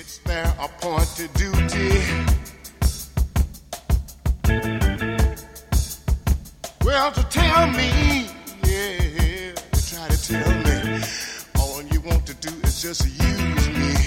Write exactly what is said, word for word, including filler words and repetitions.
It's their appointed duty. Well, to tell me, yeah, they try to tell me, all you want to do is just use me.